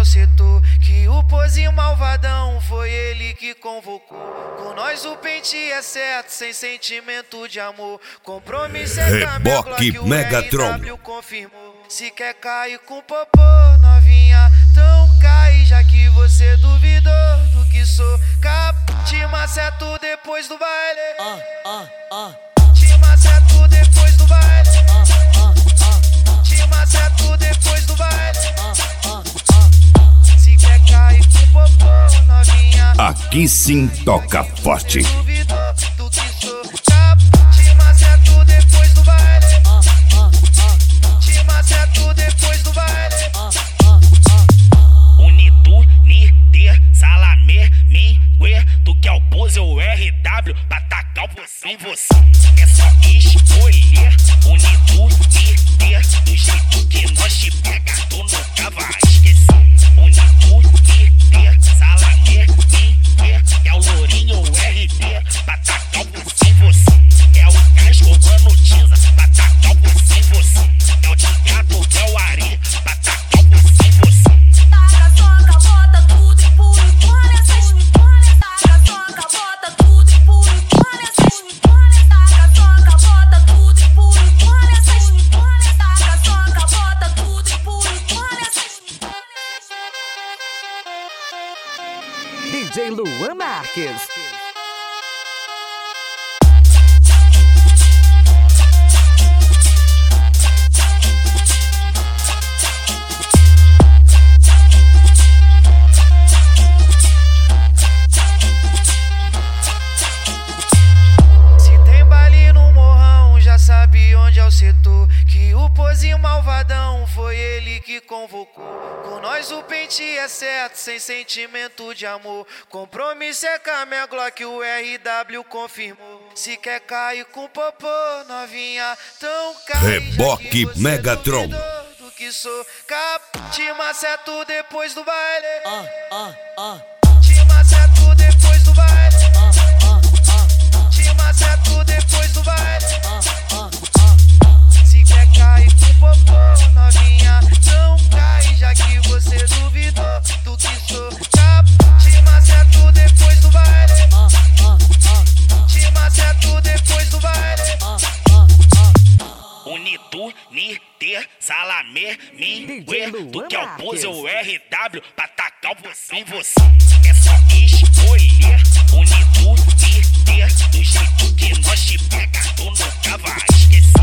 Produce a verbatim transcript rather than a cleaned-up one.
ao setor, que o pozinho malvadão foi ele que convocou. Com nós o pente é certo, sem sentimento de amor. Compromisso é Reboque Megatron. R W confirmou. Se quer cair com popô, novinha, então cai, já que você duvidou do que sou. Cap, te maceto depois do baile. Ah, ah, ah. Te maceto depois do baile. Ah, ah, ah. Te maceto depois do baile. Ah, ah, ah. Se quer cair com popô, novinha, Aqui sim toca forte. duvidou do que sou. Cap, te maceto depois do baile. Ah, ah, ah. Te maceto depois do baile. Ah, ah, ah. Unitu, Niter, Salamé, Mingue, tu quer o pose ou R W pra tacar você em você. É só escolher. Unitu, Niter, do jeito que nós te pega, tu nunca vai esquecer. Unitu, Niter, Salamé, Mingue, é o lourinho ou R D pra tacar você em você. É o gás roubando tinza pra tacar você em você. É o Tiago, é o Ari pra tacar você em você. Taca, soca, bota tudo e pula e põe assim. Taca, soca, bota tudo e pula e põe assim. Taca, soca, bota tudo e pula e põe assim. Taca, soca, bota tudo e pula e põe assim. D J Luan Marques. Se tem baile no morrão, já sabe onde é o setor, que o pozinho malvadão foi ele que convocou. Com nós o pente é certo, sem sentimento de amor. Compromisso é com a minha Glock, o R W confirmou. Se quer cair com popô, novinha, então cai. Reboque já que você Megatron. duvidou do que sou. Cap, te maceto depois do baile. Ah, ah, ah. Te maceto depois do baile. Ah, ah, ah. Te maceto depois do baile. Ah, ah, ah. Se quer cair com popô, novinha, não cai, já que você duvidou do que sou. Cap, te maceto depois do baile. Ah, ah, ah. Te maceto depois do baile. Ah, ah, ah. Unitu, Niter, Salamé, Mingue, tu quer o pose ou R W pra tacar você em você. É só escolher. Unitu, Niter, do jeito que nós te pega, tu nunca vai esquecer.